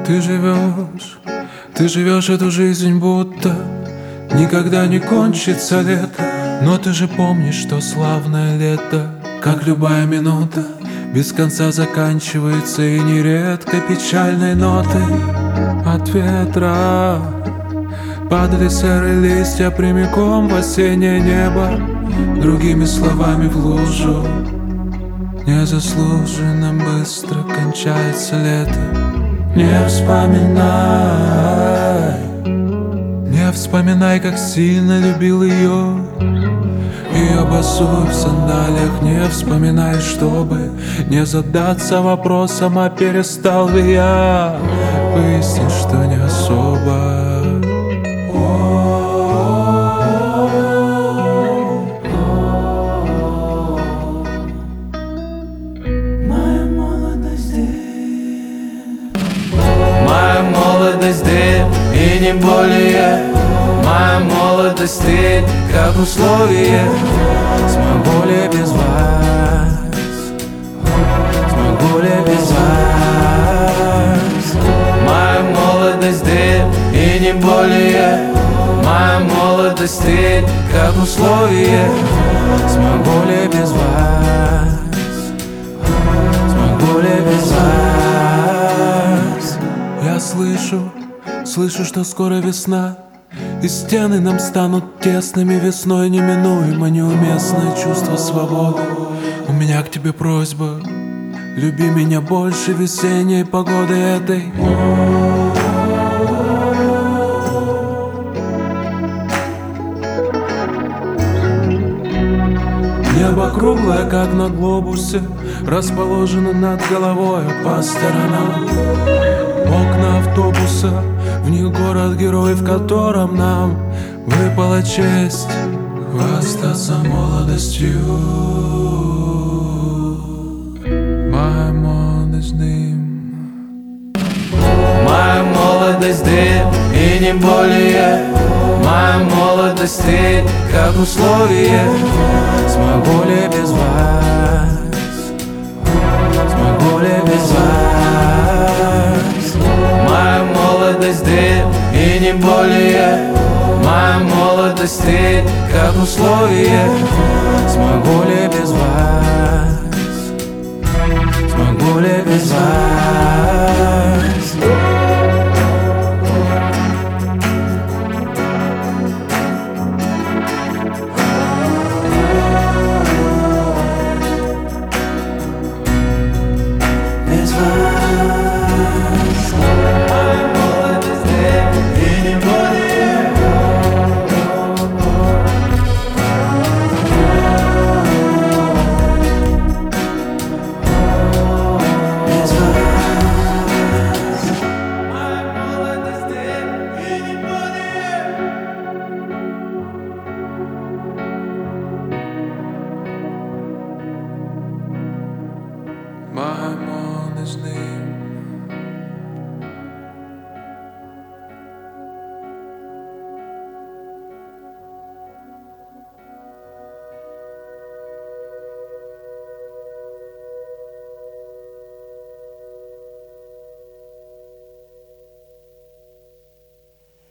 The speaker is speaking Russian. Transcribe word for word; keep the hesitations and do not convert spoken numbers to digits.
Ты живешь, ты живешь эту жизнь, будто никогда не кончится лето. Но ты же помнишь, что славное лето, как любая минута, без конца заканчивается и нередко печальной нотой от ветра. Падали серые листья прямиком в осеннее небо, другими словами в лужу. Незаслуженно быстро кончается лето. Не вспоминай, не вспоминай, как сильно любил ее, ее босую в сандалиях. Не вспоминай, чтобы не задаться вопросом, а перестал ли я. Выясни, что не особо. И не более. Моя молодость ты, как условие. Смогу ли без вас, смогу ли без вас? Моя молодость ты, и не более. Моя молодость ты, как условие. Смогу ли без вас, смогу ли без вас? Я слышу, слышу, что скоро весна, и стены нам станут тесными. Весной неминуемо неуместное чувство свободы. У меня к тебе просьба: люби меня больше весенней погоды этой. Небо круглое, как на глобусе, расположено над головой по сторонам. Окна автобуса, в них город-герой, в котором нам выпала честь хвастаться молодостью. Моя молодость дым, моя молодость дым, и не более. Моя молодость ты, как условие. Смогу ли без вас, смогу ли без вас? Моя молодость дым, и не более. Моя молодость ты, как условие. Смогу ли без вас?